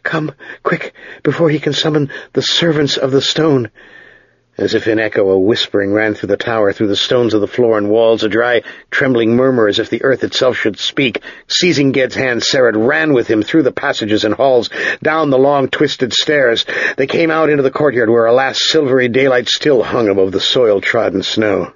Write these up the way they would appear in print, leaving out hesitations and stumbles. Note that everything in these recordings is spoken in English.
Come, quick, before he can summon the servants of the stone." As if in echo, a whispering ran through the tower, through the stones of the floor and walls, a dry, trembling murmur as if the earth itself should speak. Seizing Ged's hand, Serret ran with him through the passages and halls, down the long, twisted stairs. They came out into the courtyard, where a last silvery daylight still hung above the soil-trodden snow.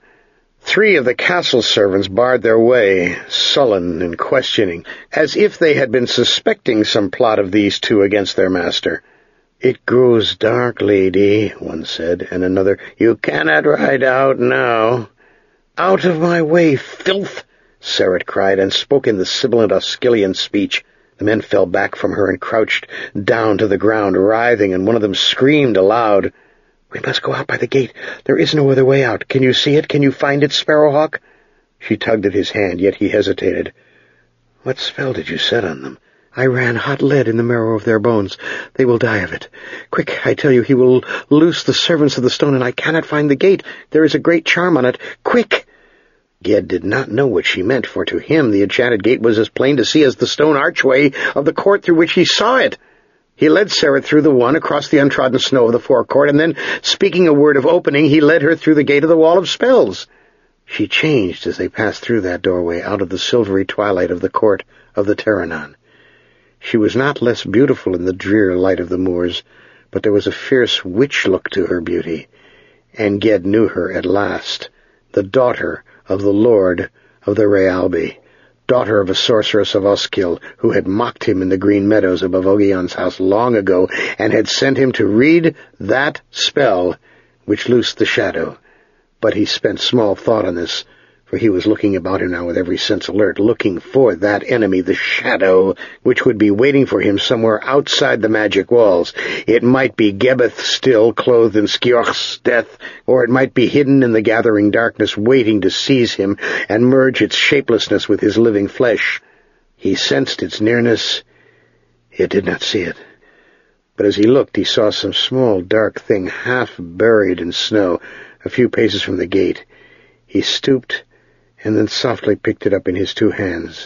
3 of the castle servants barred their way, sullen and questioning, as if they had been suspecting some plot of these 2 against their master. "It grows dark, lady," one said, and another, "You cannot ride out now." "Out of my way, filth!" Serret cried, and spoke in the sibilant Oscilian speech. The men fell back from her and crouched down to the ground, writhing, and one of them screamed aloud. "We must go out by the gate. There is no other way out. Can you see it? Can you find it, Sparrowhawk?" She tugged at his hand, yet he hesitated. "What spell did you set on them?" "I ran hot lead in the marrow of their bones. They will die of it. Quick, I tell you, he will loose the servants of the stone, and I cannot find the gate. There is a great charm on it. Quick!" Ged did not know what she meant, for to him the enchanted gate was as plain to see as the stone archway of the court through which he saw it. He led Serret through the one, across the untrodden snow of the forecourt, and then, speaking a word of opening, he led her through the gate of the Wall of Spells. She changed as they passed through that doorway, out of the silvery twilight of the court of the Terranon. She was not less beautiful in the drear light of the moors, but there was a fierce witch look to her beauty, and Ged knew her at last, the daughter of the lord of the Realbi, daughter of a sorceress of Oskill, who had mocked him in the green meadows above Ogion's house long ago, and had sent him to read that spell which loosed the shadow. But he spent small thought on this, for he was looking about him now with every sense alert, looking for that enemy, the shadow, which would be waiting for him somewhere outside the magic walls. It might be Gebeth still, clothed in Skioch's death, or it might be hidden in the gathering darkness, waiting to seize him and merge its shapelessness with his living flesh. He sensed its nearness, yet did not see it. But as he looked, he saw some small, dark thing half buried in snow, a few paces from the gate. He stooped, and then softly picked it up in his 2 hands.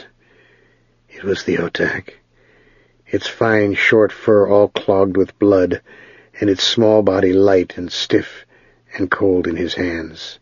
It was the Otak, its fine, short fur all clogged with blood, and its small body light and stiff and cold in his hands.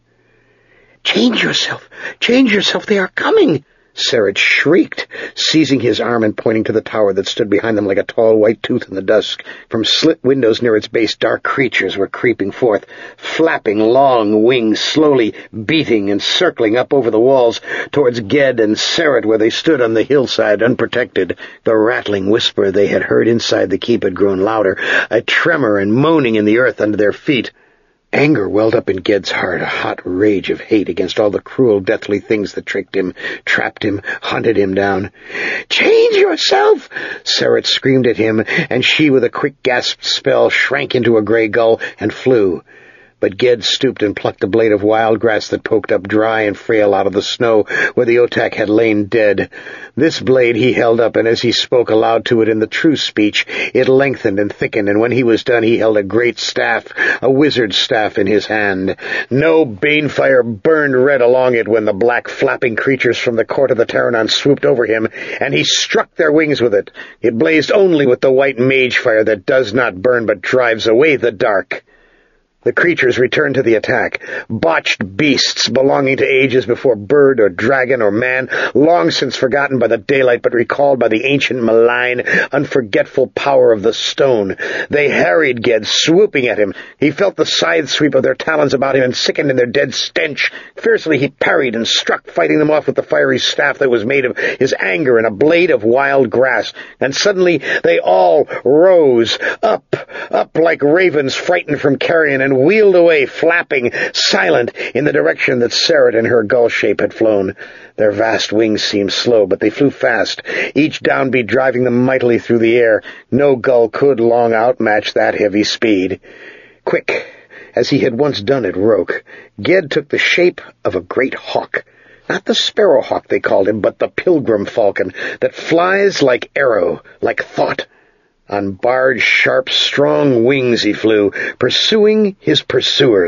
"Change yourself! Change yourself! They are coming!" Serret shrieked, seizing his arm and pointing to the tower that stood behind them like a tall white tooth in the dusk. From slit windows near its base, dark creatures were creeping forth, flapping long wings, slowly beating and circling up over the walls towards Ged and Serret, where they stood on the hillside, unprotected. The rattling whisper they had heard inside the keep had grown louder, a tremor and moaning in the earth under their feet. Anger welled up in Ged's heart, a hot rage of hate against all the cruel, deathly things that tricked him, trapped him, hunted him down. "Change yourself!" Serret screamed at him, and she, with a quick gasped spell, shrank into a grey gull and flew. But Ged stooped and plucked a blade of wild grass that poked up dry and frail out of the snow where the Otak had lain dead. This blade he held up, and as he spoke aloud to it in the true speech, it lengthened and thickened, and when he was done he held a great staff, a wizard's staff, in his hand. No banefire burned red along it when the black flapping creatures from the court of the Terranon swooped over him, and he struck their wings with it. It blazed only with the white mage fire that does not burn but drives away the dark. The creatures returned to the attack, botched beasts belonging to ages before bird or dragon or man, long since forgotten by the daylight but recalled by the ancient malign, unforgetful power of the stone. They harried Ged, swooping at him. He felt the scythe sweep of their talons about him and sickened in their dead stench. Fiercely he parried and struck, fighting them off with the fiery staff that was made of his anger and a blade of wild grass. And suddenly they all rose, up like ravens frightened from carrion, and wheeled away, flapping, silent, in the direction that Serret and her gull shape had flown. Their vast wings seemed slow, but they flew fast, each downbeat driving them mightily through the air. No gull could long outmatch that heavy speed. Quick, as he had once done at Roke, Ged took the shape of a great hawk. Not the sparrowhawk they called him, but the pilgrim falcon, that flies like arrow, like thought. On barred, sharp, strong wings he flew, pursuing his pursuers.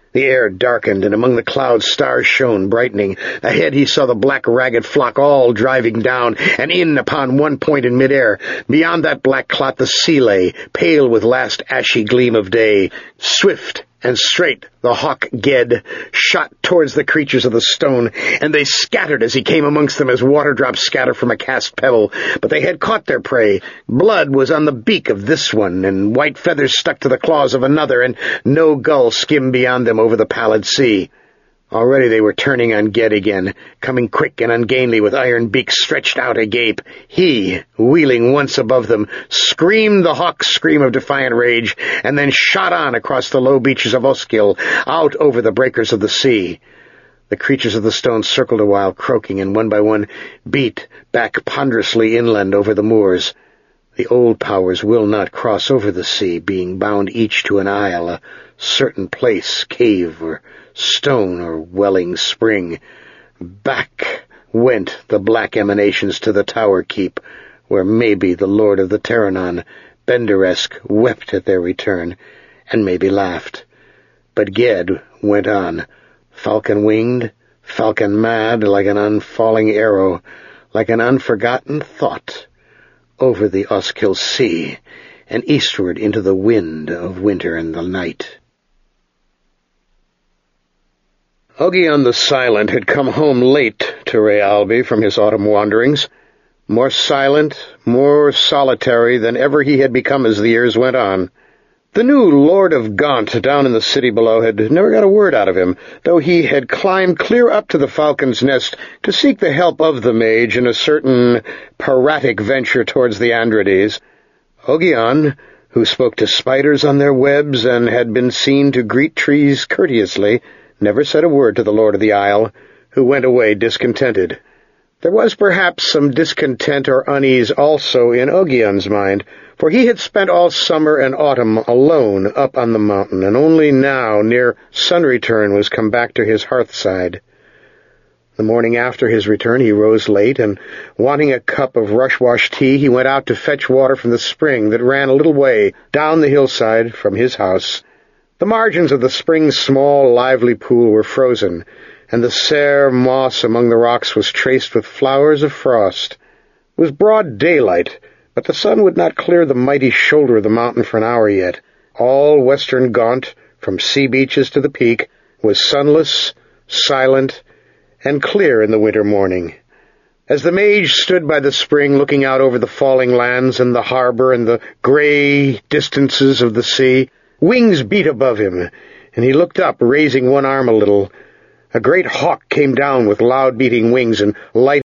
The air darkened, and among the clouds stars shone, brightening. Ahead he saw the black, ragged flock all driving down, and in upon one point in mid-air. Beyond that black clot the sea lay, pale with last ashy gleam of day. Swift and straight the hawk Ged shot towards the creatures of the stone, and they scattered as he came amongst them as water drops scatter from a cast pebble. But they had caught their prey. Blood was on the beak of this one, and white feathers stuck to the claws of another, and no gull skimmed beyond them over the pallid sea. Already they were turning on Ged again, coming quick and ungainly with iron beaks stretched out agape. He, wheeling once above them, screamed the hawk's scream of defiant rage, and then shot on across the low beaches of Oskil, out over the breakers of the sea. The creatures of the stone circled a while, croaking, and one by one beat back ponderously inland over the moors. The old powers will not cross over the sea, being bound each to an isle, a certain place, cave or stone or welling spring. Back went the black emanations to the tower keep, where maybe the lord of the Terranon, Benderesk, wept at their return, and maybe laughed. But Ged went on, falcon-winged, falcon-mad, like an unfalling arrow, like an unforgotten thought, over the Oskil sea, and eastward into the wind of winter and the night. Ogion the Silent had come home late to Rayalby from his autumn wanderings, more silent, more solitary than ever he had become as the years went on. The new Lord of Gaunt down in the city below had never got a word out of him, though he had climbed clear up to the Falcon's Nest to seek the help of the mage in a certain piratic venture towards the Andrides. Ogion, who spoke to spiders on their webs and had been seen to greet trees courteously, never said a word to the Lord of the Isle, who went away discontented. There was perhaps some discontent or unease also in Ogion's mind, for he had spent all summer and autumn alone up on the mountain, and only now, near sun-return, was come back to his hearthside. The morning after his return he rose late, and, wanting a cup of rush-wash tea, he went out to fetch water from the spring that ran a little way down the hillside from his house. The margins of the spring's small, lively pool were frozen, and the sere moss among the rocks was traced with flowers of frost. It was broad daylight, but the sun would not clear the mighty shoulder of the mountain for an hour yet. All western Gaunt, from sea beaches to the peak, was sunless, silent, and clear in the winter morning. As the mage stood by the spring looking out over the falling lands and the harbor and the gray distances of the sea, wings beat above him, and he looked up, raising one arm a little. A great hawk came down with loud beating wings and light